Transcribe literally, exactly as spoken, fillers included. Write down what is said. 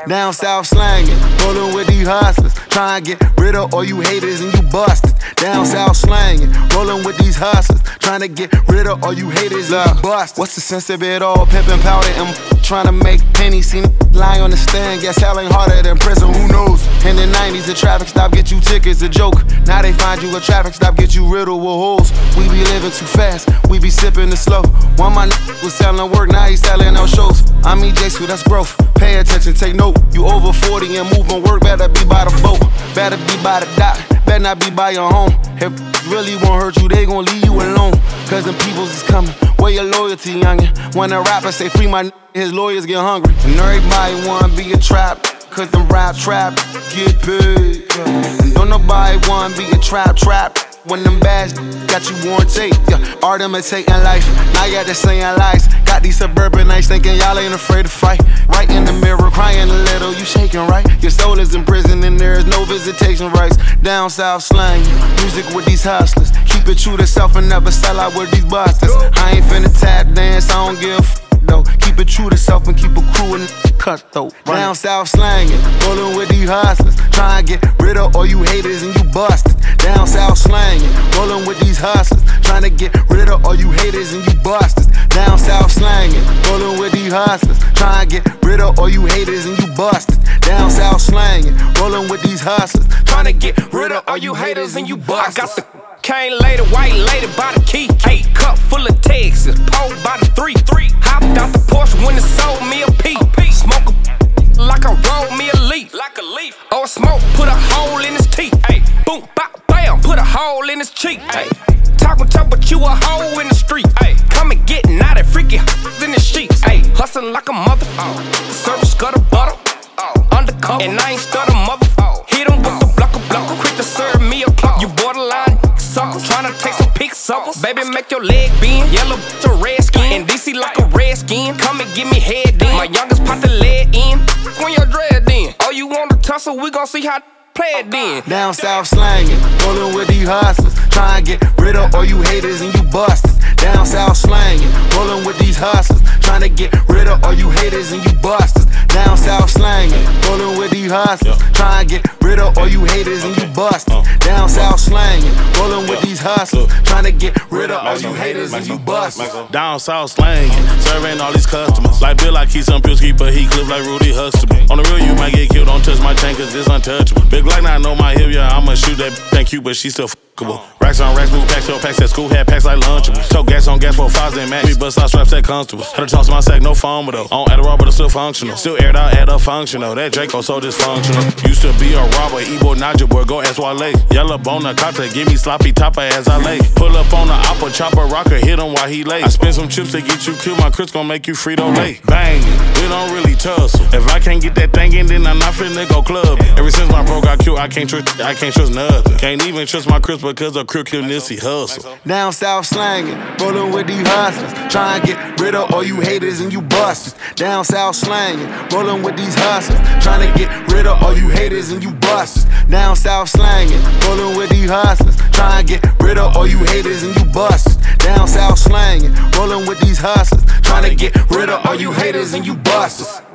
Down south slanging, rolling with these hustlers. Trying to get rid of all you haters and you busters. Down south slanging, rolling with these hustlers. Trying to get rid of all you haters and you busters. What's the sense of it all? Pimpin' powder and trying to make pennies. See lying on the stand, guess hell ain't harder than prison. Who knows? In the nineties, the traffic stop get you tickets, a joke. Now they find you a traffic stop, get you riddled with holes. We be living too fast, we be sipping the slow. One my n was selling work, now he selling out shows. I'm E J, so that's growth. Pay attention, take note. You over forty and moving work, better be by the boat. Better be by the dock, better not be by your home. If really won't hurt you, they gon' leave you alone. Cause them peoples is coming, where your loyalty, youngin'? When a rapper say free my n, his lawyers get hungry. And everybody wanna be a trap, cause them rap trap get paid. And don't nobody wanna be a trap trap when them bags got you on tape. Yeah, art imitating life, now you got to saying lies. Got these suburban nights thinking y'all ain't afraid to fight. Right in the mirror, crying a little, you shaking right. Your soul is in prison and there is no visitation rights. Down south slang, music with these hustlers. Keep it true to self and never sell out with these busters. I ain't finna tap dance, I don't give a f though. Keep it true to self and keep a crew and cutthroat. Down south slanging, rolling with these hustlers. Trying to get rid of all you haters and you busters. Down south slanging, rolling with these hustlers. Trying to get rid of all you haters and you busters. Down south slanging, rolling with these hustlers. Trying to get rid of all you haters and you busters. Down south slanging, rolling with these hustlers. Trying to get rid of all you haters and you busters. I got the cane lady, white lady by the key. Eight cup full of Texas, pole by the three. Three hopped out the Porsche when it sold me a P. Smoke a like I rolled me a leaf. Like a leaf. Or smoke, put a hole in his teeth. Ay, boom, bop, bam, put a hole in his cheek. Ay, talking tough, but you a hoe in the street. Ay, come and get naughty, freaky in the sheets. Ay, hustling like a mother. Oh. Service got a butter. Oh. Undercover, and I ain't stutter mother. Oh. Hit him with the blocker, blocker. Quick to serve me a clock. You borderline sucker, tryna take some pics of us. Baby, make your leg bend. Yellow to red skin. In D C like a red skin. Come and give me head then. My youngest pop the lead in. When your dread then. Oh, you want to tussle? We gon' see how play it then. Down south slanging, rolling with these hustlers. Trying to get rid of all you haters and you busters. Down south slanging, rolling with these hustlers. Trying to get rid of all you haters and you busters. Down south slanging, rolling with these hustlers. Trying to get rid of all you haters and you busters. Down south slanging, rolling with these hustlers. Trying to get rid of all you haters and you busters. Down south slanging, serving all these customers. Like Bill, I keep some pills, keep a heat clip like Rudy Huxtable. On the real, you might get killed, don't touch my chain cause it's untouchable. Big Glock, now I know my hip, yeah, I'ma shoot that thank you, but she still fuckable. Racks on racks, move packs, so packs at school, had packs like Lunchables. Tote gas on gas for fives and max. We bust out straps at constables. Had to toss my sack, no foam though. On Adderall, but it's still functional. Still aired out at a functional. That Draco so dysfunctional. Used to be a robber, Ebo Naja boy, go ask Wale. Yellow bone, a cotta, give me sloppy topper as I lay. Pull up on the oppa, chopper, rocker, hit him while he lay. I spend some chips to get you killed, my Chris gon' make you Frito Lay. Bangin', we don't really tussle. If I can't get that thing in, then I'm not finna go club. Ever since my bro got killed, I can't trust, I can't trust nothing. Can't even trust my Chris because of crookedness, he hustle. Down south slanging, rolling with these hustlers. Trying to get rid of all you haters and you busters. Down south slanging, rolling with these hustlers. Trying to get rid of all you haters and you busters. Down south slanging, rolling with these hustlers. Trying to get rid of all you haters and you busters. Down south slanging, rolling with these hustlers. Trying to get rid of all you haters and you busters.